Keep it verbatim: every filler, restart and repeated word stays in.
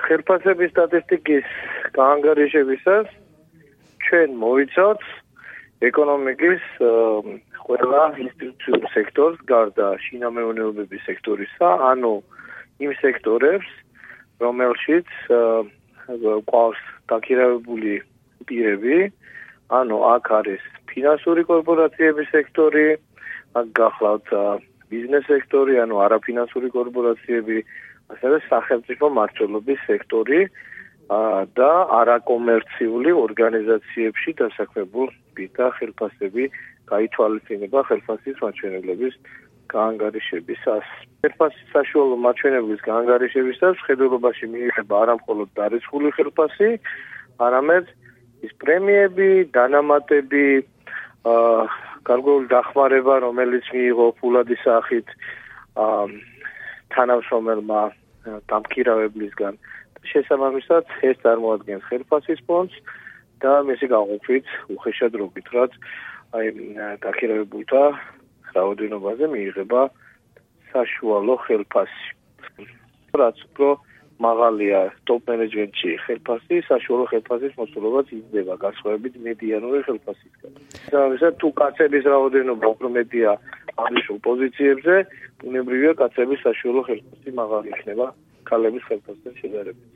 ხელფასების სტატისტიკის გაანგარიშებისას ჩვენ მოვიცავთ ეკონომიკის ყველა ინსტიტუციურ სექტორს გარდა შინამეურნეობების სექტორისა, ანუ იმ სექტორებს, რომელშიც გვყავს დაქირავებული პირები, ანუ აქ არის ფინანსური კორპორაციების სექტორი, აქ გახლავთ ბიზნეს სექტორი, ანუ არაფინანსური კორპორაციები, ასევე სახელმწიფო მმართველობის სექტორი და არაკომერციული ორგანიზაციებში დასაქმებულ პირთა ხელფასები გაითვალისწინება ხელფასის მაჩვენებლების გაანგარიშებისას. ხელფასის საშუალო მაჩვენებლის გაანგარიშებისას მხედველობაში მიიღება არა მხოლოდ დარიცხული ხელფასი, არამედ ის პრემიები, დანამატები, გარკვეული დახმარება, რომელიც მიიღო ფულადის სახით თანამშრომელმა დამქირავებლისგან. შესაბამისად, ეს წარმოადგენს ხელფასის ფონდს და მისი გაყოფით უხეშად რო გითხრათ, აი დაქირავებულთა რაოდენობაზე მიიღება საშუალო ხელფასი. რაც უფრო მაღალია ტოპ მენეჯმენტში ხელფასი, საშუალო ხელფასის მოცულობაც იზრდება განსხვავებით მედიანური ხელფასისგან. შესაბამისად, თუ კაცების რაოდენობა უფრო მეტია აღნიშნულ პოზიციებზე, ბუნებრივია კაცების საშუალო ხელფასი მაღალი იქნება ქალების ხელფასთან შედარებით.